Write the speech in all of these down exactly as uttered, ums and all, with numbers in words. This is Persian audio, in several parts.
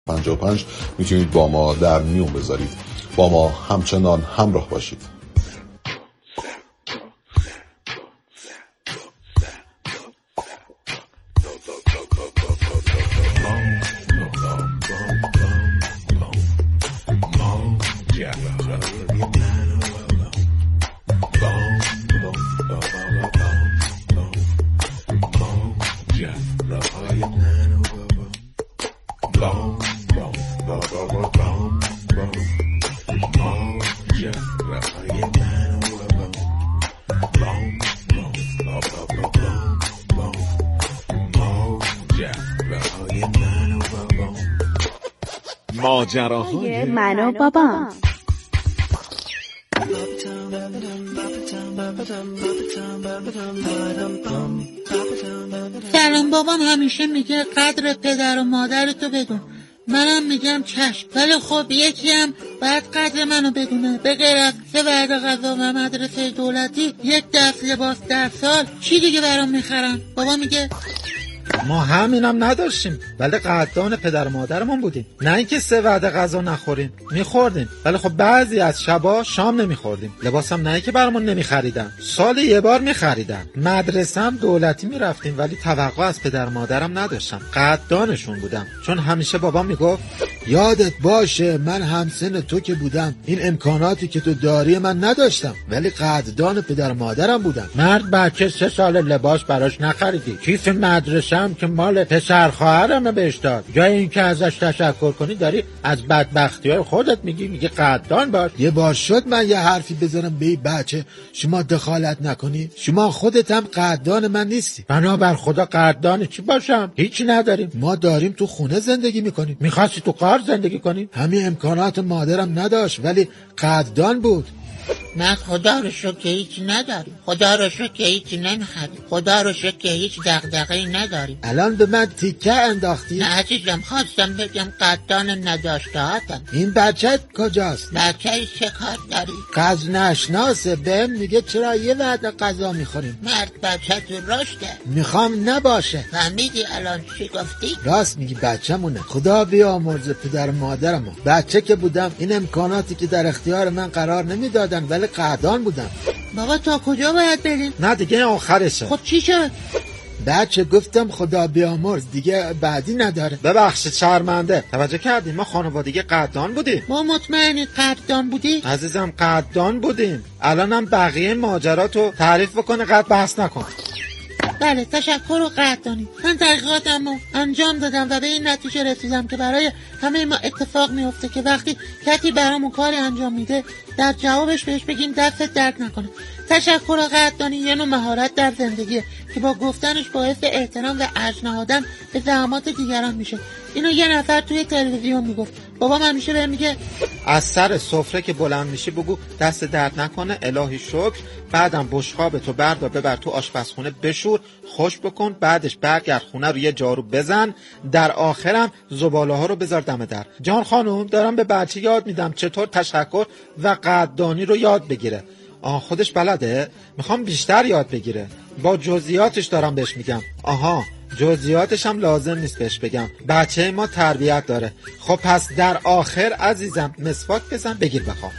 پنجاه و پنج میتونید با ما در میون بذارید. با ما همچنان همراه باشید. ماجراهای من و بابا. سلام بابام همیشه میگه قدر پدر و مادرتو بدون. منم میگم چشم، ولی خب یکی هم باید قدر منو بدونه. به غیر از سه وعده غذا و مدرسه دولتی، یک دست لباس در سال، چی دیگه برام میخرن؟ بابا میگه ما همینم نداشتیم، ولی قدردان پدر و مادرمون بودیم. نه اینکه سه وعده غذا نخوریم، میخوردیم، ولی خب بعضی از شبا شام نمیخوردیم. لباسم نه که برامون نمیخریدن، سال یه بار میخریدن. مدرسه هم دولتی میرفتیم، ولی توقع از پدر و مادرم نداشتم. قدردانشون بودم، چون همیشه بابا میگفت یادت باشه من همسن تو که بودم این امکاناتی که تو داری من نداشتم، ولی قدردان پدر و مادرم بودم. مرد بچه سه سال لباس براش نخریدی، کیف مدرسه هم که مال پسر خواهرم بهش داد. جای این که ازش تشکر کنی داری از بدبختی‌های خودت میگی. میگه قدردان باش. یه بار شد من یه حرفی بزنم به این بچه شما دخالت نکنی؟ شما خودت هم قدردان من نیستی. بنابر خدا قدردان چی باشم؟ هیچی نداریم. ما داریم تو خونه زندگی میکنیم. میخواستی تو قار زندگی کنی؟ همین امکانات مادرم نداشت، ولی قدردان بود. نه خدا رو شکر که هیچی نداریم، خدا رو شکر که هیچی نمیخریم، خدا رو شکر که هیچ دغدغه‌ای نداریم. الان به من تیکه انداختی؟ نه عزیزم، خواستم بگم قدردان نداشتهاتم. این بچه کجاست؟ بچه چه کار داری؟ غذا نشناسه، بهم میگه چرا یه وعده غذا میخوریم. مرد بچه تو رشده. میخوام نباشه. فهمیدی الان چی گفتی؟ راست میگی، بچه مونه. خدا بیامرزه پدر و مادرمو. بچه که بودم این امکاناتی که در اختیار من قرار نمیدادن، ولی قدردان بودم. بابا تا کجا باید بریم؟ نه دیگه آخرشه. خب چی شد؟ بچه گفتم خدا بیامرز، دیگه بعدی نداره. ببخشید شرمنده. توجه کردیم ما خانوادگی قدردان بودیم. ما مطمئنی قدردان بودی؟ عزیزم قدردان بودیم. الانم بقیه ماجراتو تعریف بکنه، قد بحث نکن. بله تشکر و قدردانی. من تحقیقاتمو انجام دادم و به این نتیجه رسیدم که برای همه ما اتفاق میفته که وقتی کسی برامون کاری انجام میده در جوابش بهش بگیم دستت درد نکنه. تشکر و قدردانی یه نوع مهارت در زندگیه که با گفتنش باعث احترام و ارج نهادن به زحمات دیگران میشه. اینو یه نفر توی تلویزیون میگفت. بابام همیشه بهم میگه از سر سفره که بلند میشی بگو دست درد نکنه، الهی شکر. بعدم بشقابتو بردار ببر تو آشپزخونه بشور، خوش بکن، بعدش برگرد خونه رو یه جارو بزن، در آخرم زباله ها رو بذار دم در. جان خانم دارم به بچه یاد میدم چطور تشکر و قدردانی رو یاد بگیره. آها خودش بلده؟ میخوام بیشتر یاد بگیره. با جزئیاتش دارم بهش میگم. آها جزئیاتش هم لازم نیست بهش بگم، بچه ما تربیت داره. خب پس در آخر عزیزم مسواک بزن بگیر بخواب.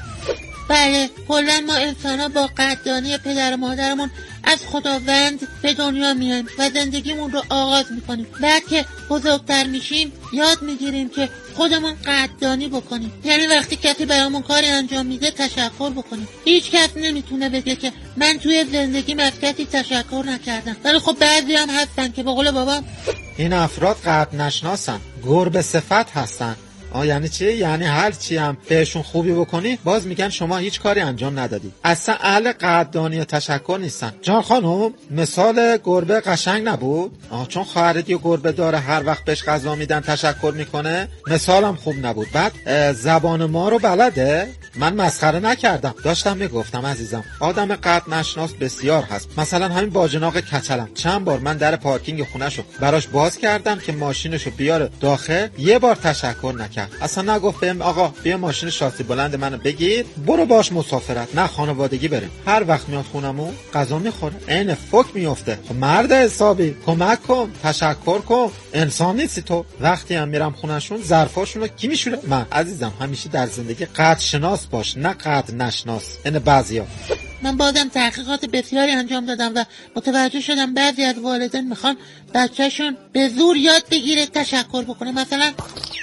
بله کلا ما انسان‌ها با قدردانی پدر و مادرمون از خداوند به دنیا میایم و زندگیمون رو آغاز میکنیم. بعد که بزرگتر میشیم یاد میگیریم که خودمون قدردانی بکنیم. یعنی وقتی کسی برامون کاری انجام میده تشکر بکنیم. هیچ کس نمیتونه بگه که من توی زندگیم از کسی تشکر نکردم، ولی خب بعضی هم هستن که به قول بابام این افراد قدر نشناسن، گربه صفت هستن. آه یعنی چی؟ یعنی هر چی هم بهشون خوبی بکنی باز میگن شما هیچ کاری انجام ندادی. اصلا اهل قدردانی و تشکر نیستن. جان خانم مثال گربه قشنگ نبود؟ آه چون خواهرت یه گربه داره هر وقت بهش غذا میدن تشکر میکنه، مثالم خوب نبود. بعد زبان ما رو بلده؟ من مسخره نکردم، داشتم میگفتم عزیزم آدم قد نشناس بسیار هست. مثلا همین باجناق کچلم چند بار من در پارکینگ خونه‌شو براش باز کردم که ماشینشو بیاره داخل، یه بار تشکر نکرد، اصلا نگفت بهم آقا بیا ماشین شاسی بلند منو بگیر برو باش مسافرت، نه خانوادگی بریم. هر وقت میاد خونمون غذا میخوره عین فوک میفته. خب مرد حسابی کمک کن، تشکر کن، انسان نیستی تو؟ وقتی هم میرم خونه‌شون ظرفاشونو کی میشوره؟ من. عزیزم همیشه در زندگی قد شناس باش نه قد نشناس. این بعضیا. من بازم تحقیقات بسیاری انجام دادم و متوجه شدم بعضی از والدین میخوان بچهشون به زور یاد بگیره تشکر بکنه. مثلا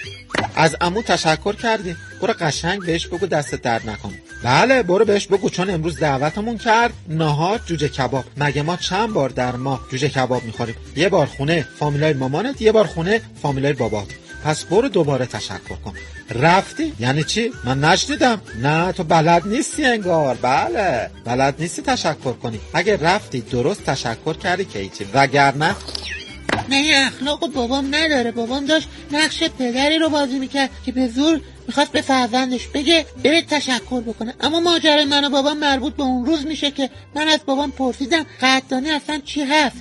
از عمو تشکر کردی؟ برو قشنگ بهش بگو دست درد نکنه. بله برو بهش بگو چون امروز دعوتمون کرد نهار جوجه کباب. مگه ما چند بار در ماه جوجه کباب میخوریم؟ یه بار خونه فامیلای مامانت، یه بار خونه فامیلای بابات. پس برو دوباره تشکر کن. رفتی؟ یعنی چی؟ من نشنیدم. نه تو بلد نیستی انگار. بله بلد نیستی تشکر کنی. اگه رفتی درست تشکر کردی که ایچی، وگرنه نه این اخلاقو بابام نداره. بابام داشت نقش پدری رو بازی میکرد که به زور میخواست به فرزندش بگه بره تشکر بکنه. اما ماجرای من و بابام مربوط به اون روز میشه که من از بابام پرسیدم قدردانی اصلا چی هست.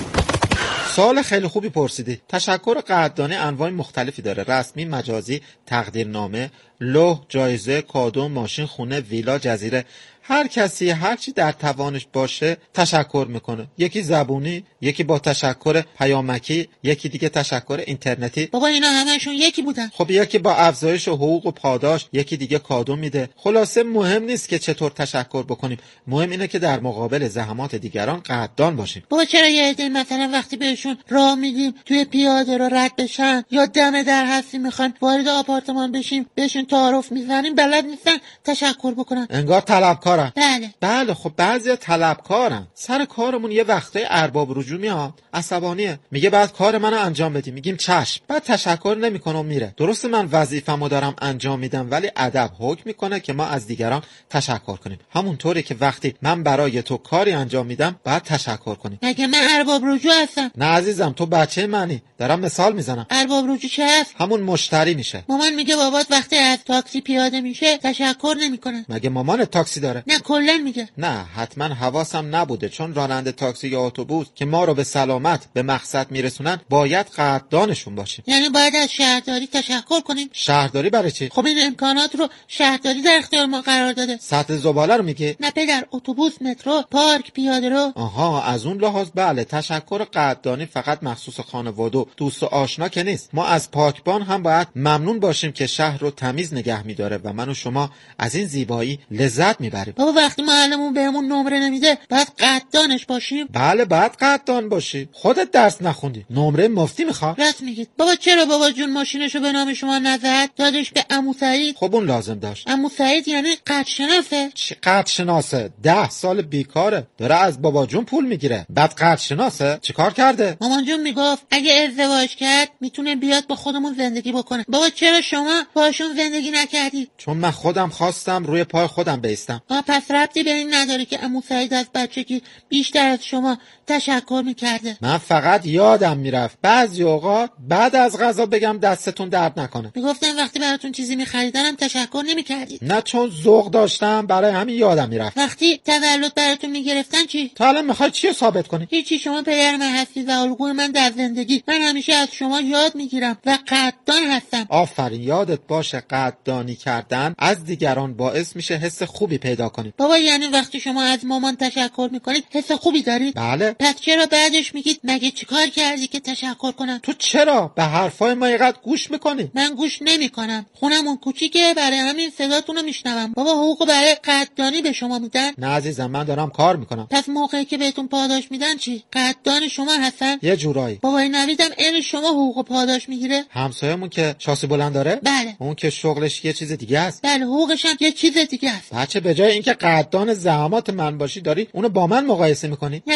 سوال خیلی خوبی پرسیدی. تشکر قدردانی انواع مختلفی داره: رسمی، مجازی، تقدیرنامه، لوح، جایزه، کادو، ماشین، خونه، ویلا، جزیره. هر کسی هر چی در توانش باشه تشکر میکنه. یکی زبونی، یکی با تشکر پیامکی، یکی دیگه تشکر اینترنتی. بابا اینا همشون یکی بودن. خب یکی با افزایش حقوق و پاداش، یکی دیگه کادو میده. خلاصه مهم نیست که چطور تشکر بکنیم، مهم اینه که در مقابل زحمات دیگران قدردان باشیم. بابا چرا یه عده مثلا وقتی بهشون راه میدیم توی پیاده رو رد بشن یا دم در هستی میخوان وارد آپارتمان بشیم بهشون تعارف میزنیم بلد نیستن تشکر بکنن؟ انگار طلبکار. بله بله خب بعضیا طلبکارن. سر کارمون یه وقته ارباب رجوع میاد عصبانیه، میگه بعد کار منو انجام بدی، میگیم چشم، بعد تشکر نمیکنه و میره. درسته من وظیفه‌مو دارم انجام میدم ولی ادب حکم میکنه که ما از دیگران تشکر کنیم. همونطوری که وقتی من برای تو کاری انجام میدم بعد تشکر کنیم. مگه من ارباب رجوع هستم؟ نه عزیزم تو بچه منی، دارم مثال میزنم. ارباب رجوع چه هست؟ همون مشتری میشه. مامان میگه بابات وقتی از تاکسی پیاده میشه تشکر نمیکنه. مگه مامان تاکسی داره؟ نه کلا میگه. نه حتما حواسم نبوده، چون راننده تاکسی یا اتوبوس که ما رو به سلامت به مقصد میرسونن باید قدردانشون باشیم. یعنی باید از شهرداری تشکر کنیم؟ شهرداری برای چی؟ خب این امکانات رو شهرداری در اختیار ما قرار داده. سطح زباله رو میگه؟ نه پدر، اتوبوس، مترو، پارک، پیاده رو. آها از اون لحاظ بله. تشکر قدردانی فقط مخصوص خانواده و دوست و آشنا که نیست. ما از پاکبان هم باید ممنون باشیم که شهر رو تمیز نگه میداره و من و شما از این زیبایی لذت میبریم. بابا وقتی معلمون بهمون نمره نمیده بعد قدردانش باشیم؟ بله بعد قدردان باشی. خودت درس نخوندی نمره مفتی میخواد؟ راست میگید. بابا چرا بابا جون ماشینشو به نام شما نزد، دادش به عمو سعید؟ خب اون لازم داشت. عمو سعید یعنی قدرشناسه؟ چی قدرشناسه؟ ده سال بیکاره داره از بابا جون پول میگیره بعد قدرشناسه؟ چیکار کرده؟ مامان جون میگفت اگه ازدواج کرد میتونه بیاد با خودمون زندگی بکنه. بابا چرا شما باشون زندگی نکردید؟ چون من خودم خواستم روی پای خودم بایستم. آ پس ربطی به این نداره که عمو سعید از بچگی بیشتر از شما تشکر میکرده. من فقط یادم میرفت بعضی اوقات بعد از غذا بگم دستتون درد نکنه. میگفتن وقتی براتون چیزی میخریدنم تشکر نمیکردید. نه چون ذوق داشتم برای همین یادم میرفت. وقتی تولد براتون میگرفتن چی؟ تا الان میخوای چی رو ثابت کنی؟ هیچی، شما پدر من هستی و الگوی من در زندگی. من همیشه از شما یاد میگیرم و قدردان هستم. آفرین. یادت باشه قدردانی کردن از دیگران باعث میشه حس خوبی پیدا کنی. بابا یعنی وقتی شما از مامان تشکر میکنید حس خوبی دارید؟ بله. پس چرا بعدش میگید مگه چیکار کردی که تشکر کنم؟ تو چرا به حرفای ما اینقدر گوش میکنی؟ من گوش نمیکنم. خونمون کوچیکه برای همین صداتون رو میشنوم. بابا حقوق برای قدردانی به شما میدن؟ نه عزیزم من دارم کار میکنم. پس موقعی که بهتون پاداش میدن چی؟ قدردان شما هستن؟ یه جورایی. بابا این نویدم این شما حقوق و پاداش میگیره؟ همسایه‌مون که شاسی بلند داره؟ بله. اون که شغلش یه چیز دیگه است. بله حقوقش هم یه چیز دیگه است. بچه به جای اینکه قدردان زحمات من باشی داری اونو با من مقایسه میکنی؟ نه فقط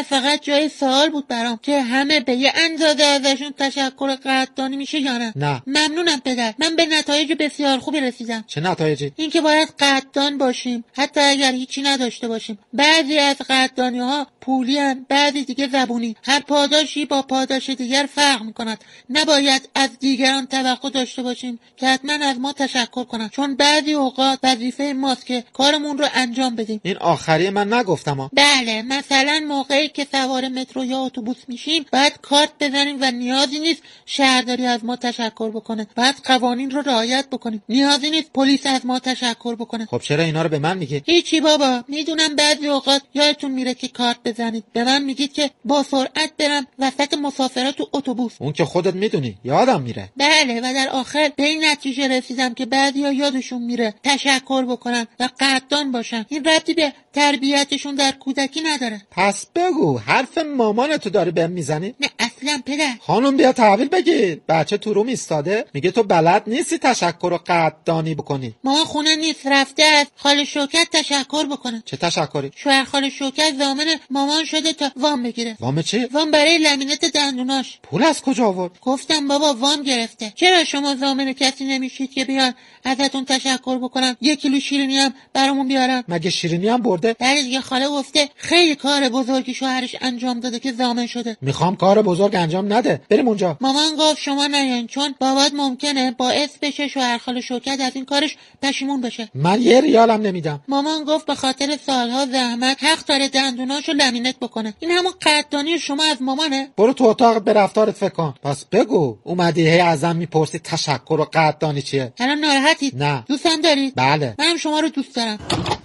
جای سوال بود برام که همه به یه اندازه ازشون تشکر قدردانی میشه یا نه؟ نه. ممنونم پدر. من به نتایج بسیار خوبی رسیدم. چه نتایجی؟ اینکه باید قدردان باشیم حتی اگر هیچی نداشته باشیم. بعضی از قدردانی‌ها پولی ان، بعضی دیگه زبونی. هر پاداشی با پاداش دیگر فرق میکند. نباید از دیگران توقع داشته باشیم که حتما از ما تشکر کنند، چون بعضی اوقات وظیفه ماست که کارمون رو انجام بدیم. این آخری من نگفتم ها. بله، مثلا موقعی که سوار مترو یا اتوبوس میشیم باید کارت بزنیم و نیازی نیست شهرداری از ما تشکر بکنه. باید قوانین رو رعایت بکنیم. نیازی نیست پلیس از ما تشکر بکنه. خب چرا اینا رو به من میگی؟ هیچی بابا، میدونم بعضی اوقات یادتون میره که کارت بزنید. به من میگید که با سرعت برم وسط مسافرات تو اتوبوس. اون که خودت میدونی، یادم میره. بله، و در آخر به این نتیجه رسیدم که بعضیا یادشون میره تشکر بکنن و قدردان باشن. این ربطی به تربیتشون در کودکی نداره. پس بگو حرف مامانتو داری بهم میزنی؟ نه اصلا پدر. خانم بیا تحویل بگیر. بچه تو روم ایستاده میگه تو بلد نیستی تشکر و قدردانی بکنی. مامان خونه نیست، رفته از خاله شوکت تشکر بکنه. چه تشکری؟ شوهر خاله شوکت ضامن مامان شده تا وام بگیره. وام چی؟ وام برای لمینت دندوناش. پول از کجا آورد؟ گفتم بابا وام گرفته. چرا شما ضامن کسی نمیشید که بیان ازتون تشکر بکنن، یک کیلو شیرینی هم برامون بیارن؟ مگه شیرینی هم برده؟ بله دیگه، خاله گفته خیلی کار بزرگی شوهرش انجام داده که ضامن شده. میخوام کار بزرگ انجام نده، بریم اونجا. مامان گفت شما نیاین، چون بابات ممکنه باعث بشه شوهر خاله شوکت از این کارش پشیمون بشه. من یه ریالم نمیدم. مامان گفت به خاطر سالها زحمت حق داره دندوناشو لمینت بکنه. این همون قدردانی شما از مامانه؟ برو تو اتاق به رفتارت فکر کن. پس بگو اومدی هی ازم میپرسی تشکر و قدردانی چیه؟ الان ناراحتید؟ نه. دوستم دارید؟ بله. منم شما رو دوست دارم.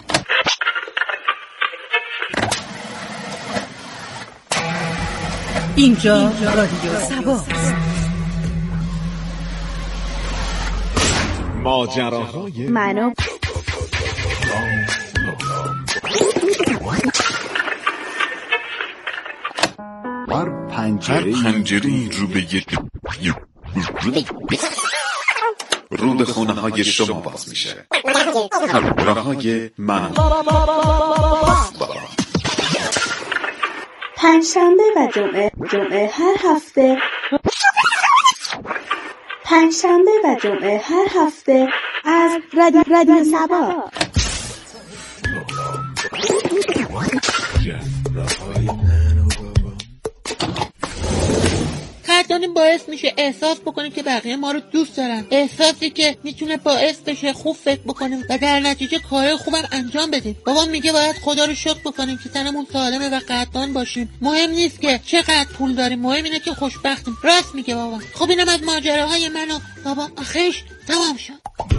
اینجا رادیو سبا. ماجراهای منو هر پنجره‌ای رو به یک رو به خونه های شما باز میشه. همراهای من پنجشنبه و جمعه جمعه هر هفته پنجشنبه و جمعه هر هفته از رادیو رادیو سبا. قدردانی باعث میشه احساس بکنیم که بقیه ما رو دوست دارن، احساسی که میتونه باعث بشه خوب فکر بکنیم و در نتیجه کارهای خوبم انجام بدیم. بابا میگه باید خدا رو شکر بکنیم که تنمون سالمه و قدردان باشیم. مهم نیست که چقدر پول داریم، مهم اینه که خوشبختیم. راست میگه بابا. خب اینم از ماجراهای من و بابا. آخرش تمام شد.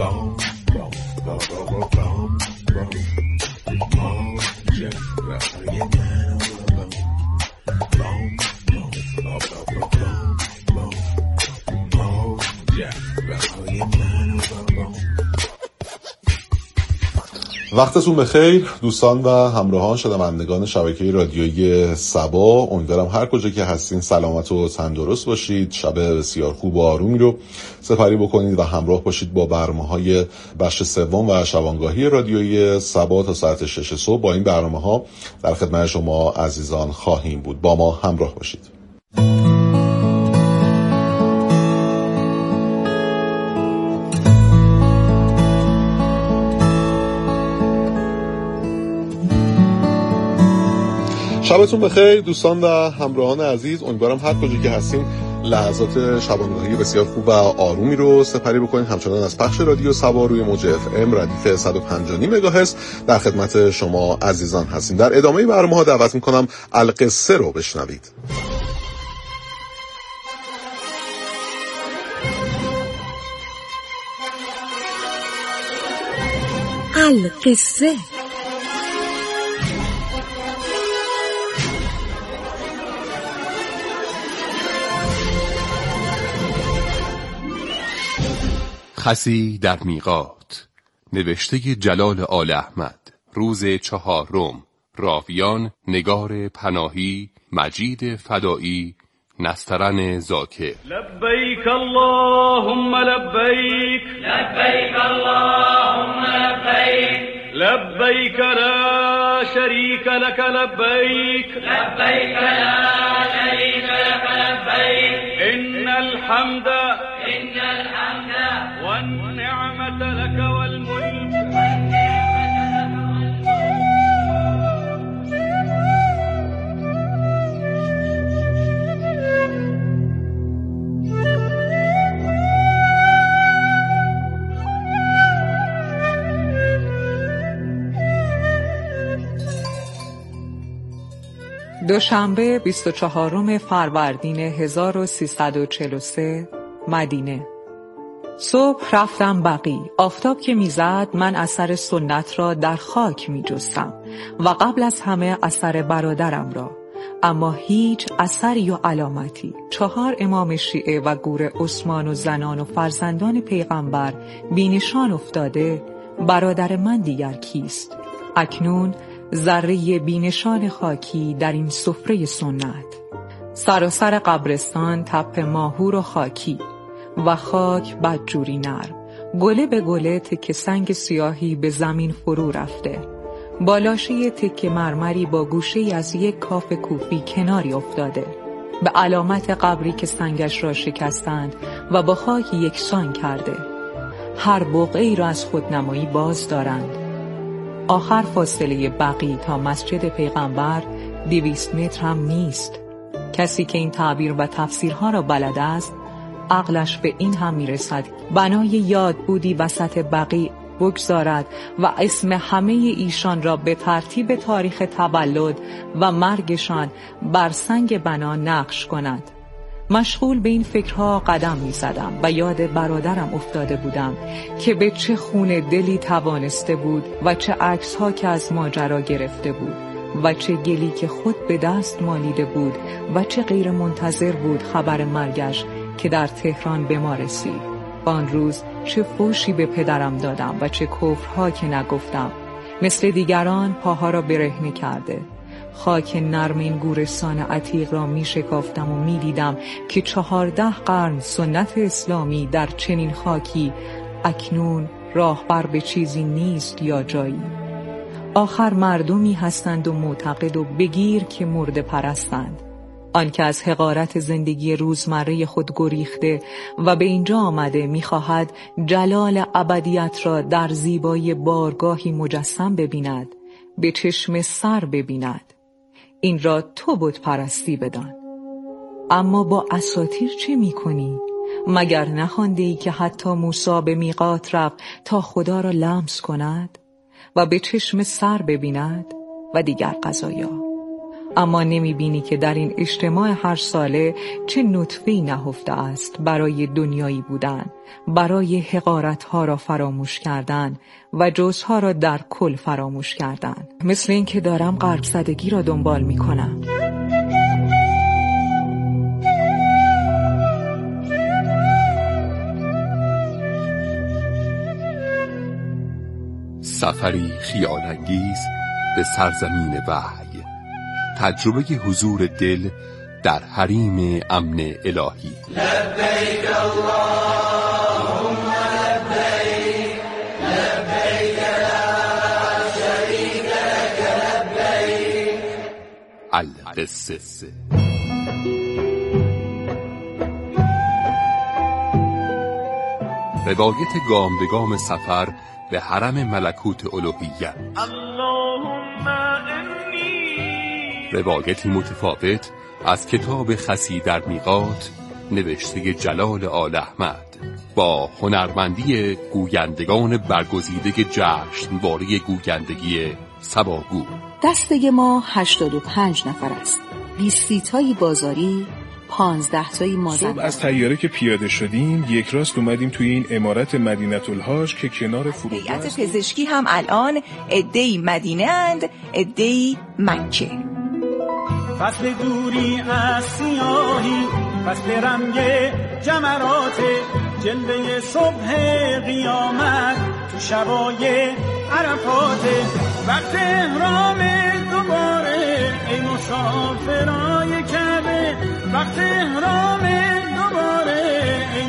وقتتون بخیر دوستان و همراهان شنوندگان شبکه رادیویی سبا. امیدوارم هر کجا که هستین سلامت و تندرست باشید. شب بسیار خوب و آرومی رو سپری بکنید و همراه باشید با برنامه‌های بخش سوم و شبانگاهی رادیویی سبا تا ساعت شش صبح. با این برنامه‌ها در خدمت شما عزیزان خواهیم بود. با ما همراه باشید. شبتون بخیر دوستان و همراهان عزیز. امیدوارم هر کجا که هستین لحظات شبانگاهی بسیار خوب و آرومی رو سپری بکنید. همچنان از پخش رادیو سبا روی موج اف ام ردیف صد و پنج و نیم مگاهرتز در خدمت شما عزیزان هستیم. در ادامه برنامه‌ها دعوت می‌کنم القصه رو بشنوید. القصه. خسی در میقات، نوشته جلال آل احمد، روز چهارم، راویان نگار پناهی، مجید فدایی، نسترن زاکر. لبیک اللهم لبیک، لبیک اللهم لبیک، لبیک لا شريك لك لبيك لبيك لا شريك لك لبيك إن الحمد إن الحمد والنعمة لك والملك دوشنبه بیست و چهارم فروردین هزار و سیصد و چهل و سه مدینه. صبح رفتم بقیع. آفتاب که میزد من اثر سنت را در خاک میجستم و قبل از همه اثر برادرم را، اما هیچ اثری و علامتی. چهار امام شیعه و گور عثمان و زنان و فرزندان پیغمبر بینشان افتاده، برادر من دیگر کیست؟ اکنون ذره بینشان خاکی در این سفره سنت. سراسر قبرستان تپه ماهور و خاکی و خاک بدجوری نرم، گله به گله تکه سنگ سیاهی به زمین فرو رفته. بالاشه تکه مرمری با گوشه‌ای از یک کاف کوفی کناری افتاده، به علامت قبری که سنگش را شکستند و با خاک یکسان کرده. هر بقعه‌ای را از خودنمایی باز دارند. آخر فاصله بقیع تا مسجد پیغمبر دویست متر هم نیست. کسی که این تعبیر و تفسیرها را بلد است، عقلش به این هم میرسد بنای یاد بودی وسط بقیع بگذارد و اسم همه ایشان را به ترتیب تاریخ تولد و مرگشان بر سنگ بنا نقش کند. مشغول به این فکرها قدم می زدم و یاد برادرم افتاده بودم که به چه خون دلی توانسته بود و چه عکس‌ها که از ماجرا گرفته بود و چه گلی که خود به دست مالیده بود و چه غیر منتظر بود خبر مرگش که در تهران به ما رسید. آن روز چه فوشی به پدرم دادم و چه کفرها که نگفتم. مثل دیگران پاها را برهنه کرده خاک نرم این گورستان عتیق را می شکافتم و می دیدم که چهارده قرن سنت اسلامی در چنین خاکی اکنون راهبر به چیزی نیست یا جایی. آخر مردمی هستند و معتقد و بگیر که مرده پرستند. آن که از حقارت زندگی روزمره خود گریخته و به اینجا آمده می‌خواهد جلال ابدیت را در زیبایی بارگاهی مجسم ببیند، به چشم سر ببیند. این را تو بت پرستی بدان. اما با اساطیر چه می‌کنی؟ مگر نخوانده‌ای که حتی موسی به میقات رفت تا خدا را لمس کند و به چشم سر ببیند و دیگر قضایا؟ اما نمی بینی که در این اجتماع هر ساله چه نطفه‌ای نهفته است برای دنیایی بودن، برای حقارت‌ها را فراموش کردن و جزها را در کل فراموش کردن. مثل این که دارم غرب زدگی را دنبال می کنم. سفری خیال انگیز به سرزمین وحی، تجربه حضور دل در حریم امن الهی. لبیک اللهم لبیک لبیک لا شریک لک لبیک. القصه. روایت گام به گام سفر به حرم ملکوت الوهیه. روایتی متفاوت از کتاب خسی در میقات نوشته جلال آل احمد با هنرمندی گویندگان برگزیده جشنواره گویندگی سباگو. دسته ما هشتاد و پنج نفر است. بیست تایی بازاری، پانزده تایی مازندران. صبح از طیاره که پیاده شدیم یک راست اومدیم توی این عمارت مدینه الحاج که کنار فرودگاه هیئت پزشکی هم الان عده‌ای مدینه اند، عده‌ای مکه. فصل دوری از سیاهی، فصل رنگ جمرات، جلوه صبح قیامت تو شبای عرفات. وقت احرام دوباره ای مسافرای کعبه، وقت احرام دوباره ای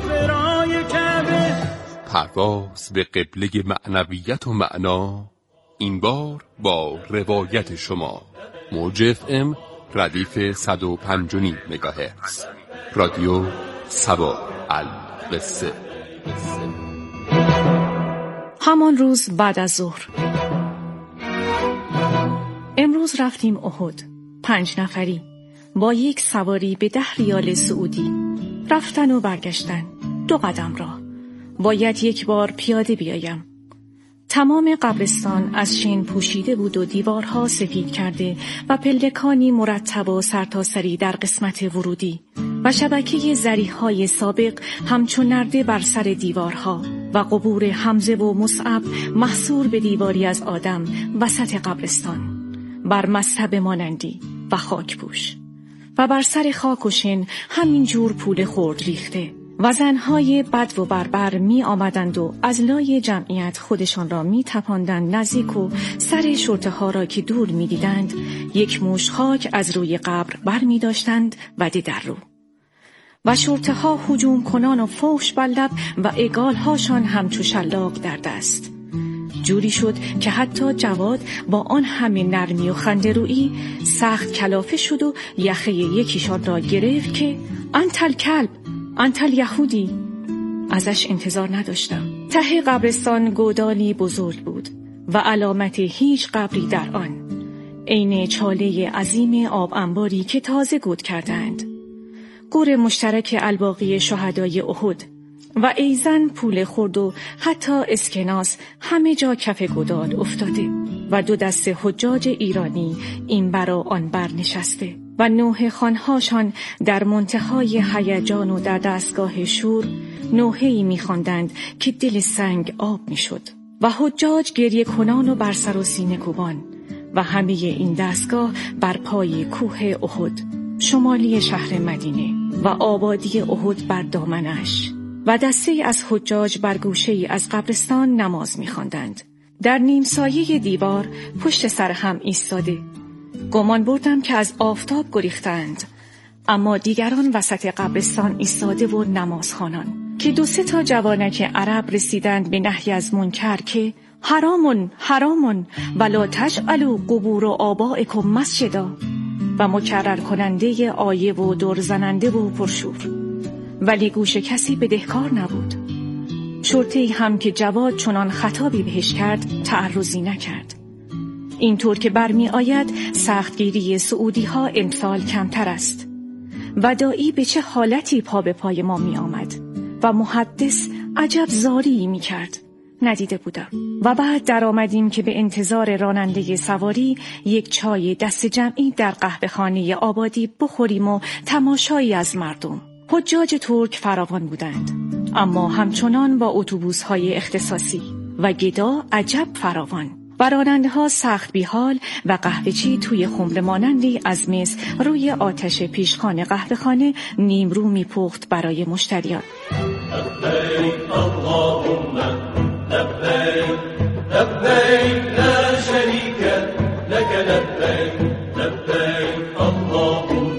مسافرای کعبه. پرواز به قبله معنویت و معنا این بار با روایت شما. موج اف ام ردیف صد و پنج و نیم مگاهرتز. رادیو سبا القصه. همان روز بعد از ظهر. امروز رفتیم احد، پنج نفری با یک سواری به ده ریال سعودی. رفتن و برگشتن دو قدم راه. باید یک بار پیاده بیایم. تمام قبرستان از شین پوشیده بود و دیوارها سفید کرده و پلکانی مرتب و سرتاسری در قسمت ورودی و شبکه زریح‌های سابق همچون نرده بر سر دیوارها و قبور حمزه و مصعب محصور به دیواری از آدم وسط قبرستان بر مصطبه مانندی و خاک پوش و بر سر خاک و شن همین جور پول خرد ریخته و زنهای بد و بربر می آمدند و از لای جمعیت خودشان را می تپاندند نزدیک و سر شرطه ها را که دور می دیدند یک موش خاک از روی قبر بر می داشتند و در رو و شرطه ها هجوم کنان و فوش بلب و اگال هاشان همچو شلاق در دست. جوری شد که حتی جواد با آن همه نرمی و خنده‌رویی سخت کلافه شد و یخه یکیشان را گرفت که انتل کلب، انتل یهودی. ازش انتظار نداشتم. ته قبرستان گودالی بزرگ بود و علامت هیچ قبری در آن، عین چاله عظیم آب انباری که تازه گود کردند. گور مشترک الباقی شهدای احد و ایزن پول خورد و حتی اسکناس همه جا کف گودال افتاده و دو دست حجاج ایرانی این برا آن بر نشسته و نوحه خانهاشان در منتهای هیجان و در دستگاه شور نوحه‌ای می‌خواندند که دل سنگ آب می‌شد و حجاج گریه کنان و بر سر و سینه کوبان و همه این دستگاه بر پای کوه احد شمالی شهر مدینه و آبادی احد بر دامنش و دسته از حجاج بر گوشه‌ای از قبرستان نماز می‌خواندند. در نیم سایه دیوار پشت سر هم ایستاده. گمان بردم که از آفتاب گریختند، اما دیگران وسط قبرستان ایستاده و نماز خوانان که دو سه تا جوانک عرب رسیدند به نهی از منکر که حرامون حرامون ولا تجعلوا قبور آبائکم مسجدا و مکرر کننده آیه و دور زننده و پرشور، ولی گوش کسی بدهکار نبود. شرطه‌ای هم که جواد چنان خطابی بهش کرد تعرضی نکرد. اینطور که برمی آید سختگیری سعودی ها امسال کمتر است و داعی به چه حالتی پا به پای ما می آمد و محدث عجب زاری می کرد. ندیده بودم. و بعد در آمدیم که به انتظار راننده سواری یک چای دست جمعی در قهوه خانه آبادی بخوریم و تماشایی از مردم. حجاج ترک فراوان بودند، اما همچنان با اتوبوس‌های اختصاصی و گدا عجب فراوان و راننده ها سخت بیحال و قهوه‌چی توی خمر مانندی از مس روی آتش پیشخان قهوه‌خانه نیمرو میپخت برای مشتریان. لبیک اللهم لبیک لبیک لا شریک لک لبیک لبیک اللهم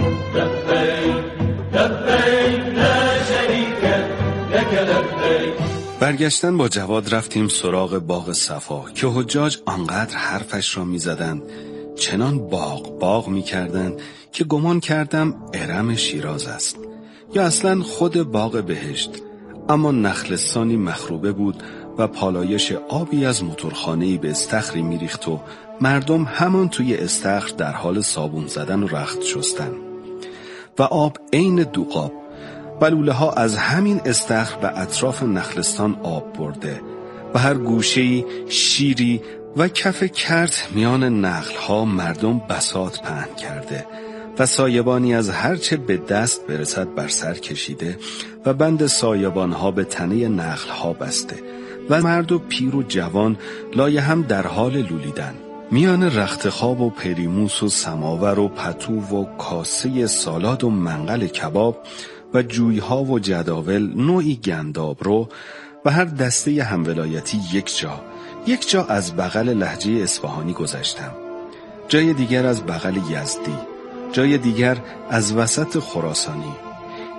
لبیک لبیک لا شریک لک لبیک. برگشتن با جواد رفتیم سراغ باغ صفا که حجاج آنقدر حرفش را می زدند، چنان باغ باغ می کردند که گمان کردم ارم شیراز است یا اصلا خود باغ بهشت. اما نخلستانی مخروبه بود و پالایش آبی از موتورخانه‌ای به استخری می ریخت و مردم همان توی استخر در حال صابون زدن و رخت شستن و آب عین دوغاب. بلوله ها از همین استخر و اطراف نخلستان آب برده و هر گوشه‌ای شیری و کف کرت میان نخل ها مردم بساط پهن کرده و سایبانی از هرچه به دست برسد بر سر کشیده و بند سایبان ها به تنه نخل ها بسته و مرد و پیر و جوان لای هم در حال لولیدن. میان رخت خواب و پریموس و سماور و پتو و کاسه سالاد و منقل کباب و جویها و جداول نوعی گنداب رو و هر دسته همولایتی یک جا یک جا از بغل لهجه اصفهانی گذشتم، جای دیگر از بغل یزدی، جای دیگر از وسط خراسانی.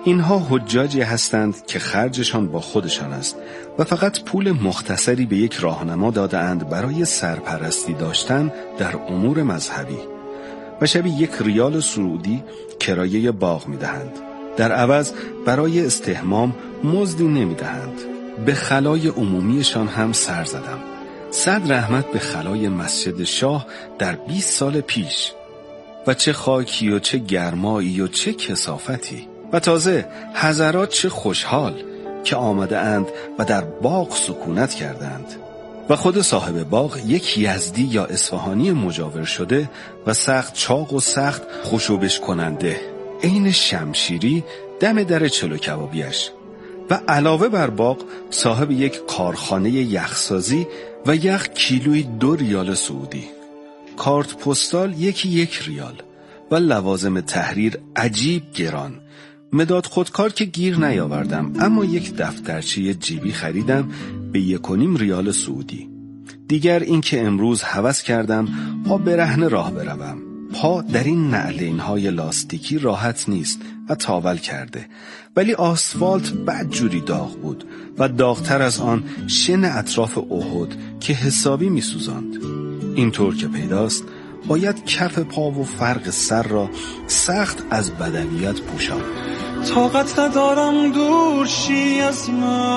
اینها حجاجی هستند که خرجشان با خودشان است و فقط پول مختصری به یک راهنما داده‌اند برای سرپرستی داشتن در امور مذهبی و شبیه یک ریال سعودی کرایه باغ می‌دهند. در عوض برای استحمام مزدی نمی‌دهند. به خلای عمومیشان هم سر زدم. صد رحمت به خلای مسجد شاه در بیست سال پیش. و چه خاکی و چه گرمایی و چه کثافتی. و تازه حضرات چه خوشحال که آمده اند و در باغ سکونت کردند. و خود صاحب باغ یک یزدی یا اصفهانی مجاور شده و سخت چاق و سخت خوشوبش کننده، عین شمشیری دم در چلو کبابیش. و علاوه بر باغ صاحب یک کارخانه یخسازی و یخ کیلوی دو ریال سعودی، کارت پستال یکی یک ریال و لوازم تحریر عجیب گران. مداد خودکار که گیر نیاوردم، اما یک دفترچه جیبی خریدم به یک و نیم ریال سعودی. دیگر این که امروز هوس کردم پا برهنه راه بروم. پا در این نعلین‌های لاستیکی راحت نیست و تاول کرده، ولی آسفالت بدجوری داغ بود و داغتر از آن شن اطراف احد که حسابی می‌سوزاند. اینطور که پیداست باید کف پا و فرق سر را سخت از بدویت پوشاند. طاقت ندارم دور شی از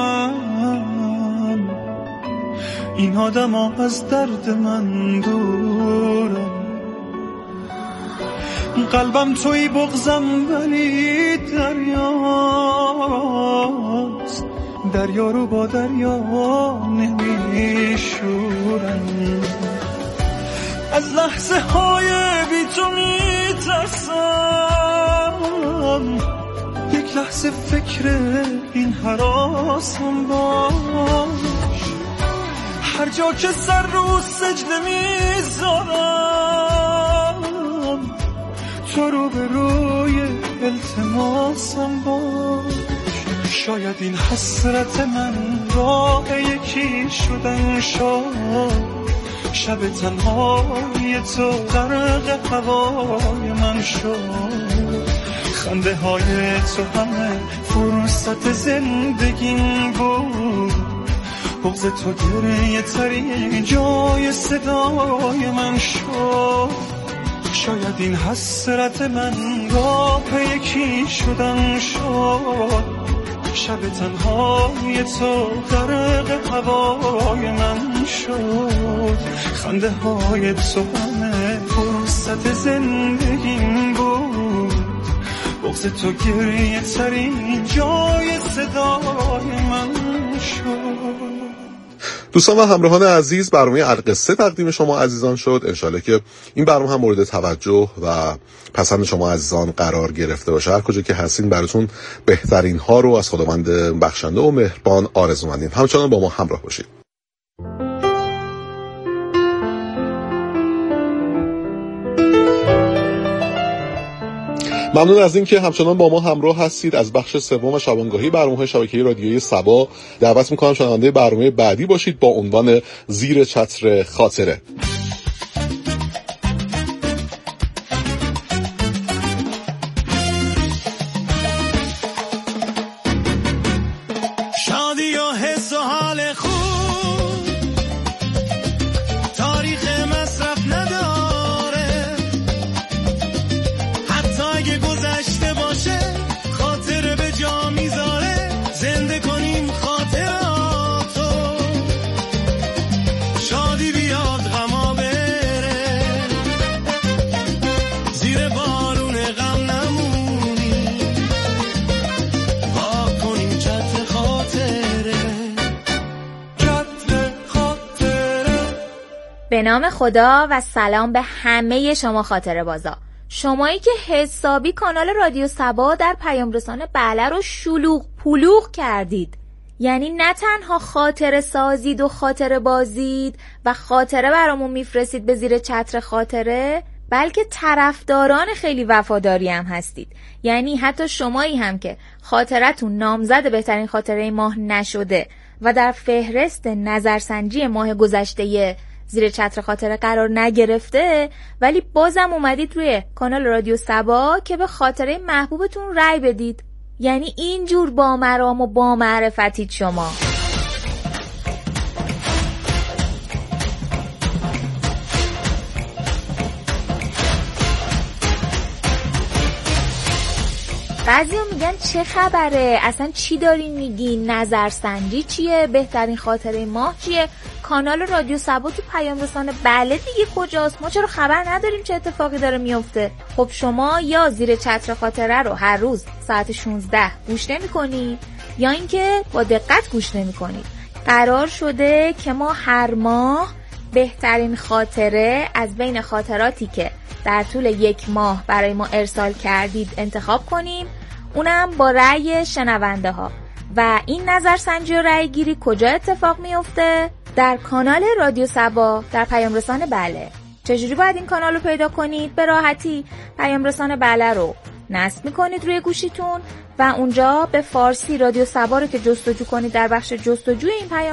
من، این آدم ها از درد من دورم. قلبم توی بغزم ولی دریاست، دریا رو با دریا نمیشورم. از لحظه های بی تو میترسم، یک لحظه فکر این هراسم باش. هر جا که سر رو سجده میذارم، تو رو به روی التماسم باش. شاید این حسرت من راه یکی شدن شد، شب تنهای تو غرق هوای من شد. خنده های تو همه فرصت زندگیم بود، بغض تو گریه ترین جای صدای من شد. شاید این حسرت من راه یکی شدن شد، شب تنهای تو غرق هوای من شد. خنده های تو همه فرصت زندگیم بود، بغض تو گریه ترین جای صدای من شد. دوستان و همراهان عزیز، برنامه القصه تقدیم شما عزیزان شد. انشالله که این برنامه هم مورد توجه و پسند شما عزیزان قرار گرفته باشه. هر کجا که هستین براتون بهترین ها رو از خداوند بخشنده و مهربان آرزومندیم. همچنان با ما همراه باشید. ممنون از این که همچنان با ما همراه هستید. از بخش سوم شبانگاهی برنامه شبکه رادیویی صبا دعوت میکنم شنونده برنامه بعدی باشید با عنوان زیر چتر خاطره. شادی و حس و حال خوب تاریخ مصرف نداره، حتی اگه گذشته باشه خاطره به جا میذاره. زنده کنیم خاطراتو، شادی بیاد غما بره، زیر بارون غم نمونی، وا کنیم چتر خاطره، چتر خاطره. به نام خدا و سلام به همه شما خاطره بازا، شمایی که حسابی کانال رادیو صبا در پیام رسانه بله رو شلوغ پلوغ کردید. یعنی نه تنها خاطره سازید و خاطره بازید و خاطره برامون میفرستید به زیر چتر خاطره، بلکه طرفداران خیلی وفاداری هم هستید. یعنی حتی شمایی هم که خاطرتون نامزد بهترین خاطره ماه نشده و در فهرست نظرسنجی ماه گذشته زیر چتر خاطره قرار نگرفته، ولی بازم اومدید روی کانال رادیو صبا که به خاطره محبوبتون رأی بدید. یعنی اینجور با مرام و با معرفتید شما. بعضی میگن چه خبره، اصلا چی دارین میگین، نظرسنجی چیه، بهترین خاطره ماه چیه، کانال رادیو صبا تو پیام رسانه بله دیگه کجاست، ما چرا خبر نداریم چه اتفاقی داره میفته؟ خب شما یا زیر چتر خاطره رو هر روز ساعت شانزده گوش نمی‌کنید یا اینکه با دقت گوش نمی‌کنید. قرار شده که ما هر ماه بهترین خاطره از بین خاطراتی که در طول یک ماه برای ما ارسال کردید انتخاب کنیم، اونم با رأی شنونده ها. و این نظرسنجی و رأی گیری کجا اتفاق میفته؟ در کانال رادیو صبا در پیام رسانه بله. چجوری باید این کانال رو پیدا کنید؟ به راحتی پیام رسانه بله رو نصب میکنید روی گوشیتون و اونجا به فارسی رادیو صبا رو که جستجو کنید در بخش جستجوی این پیام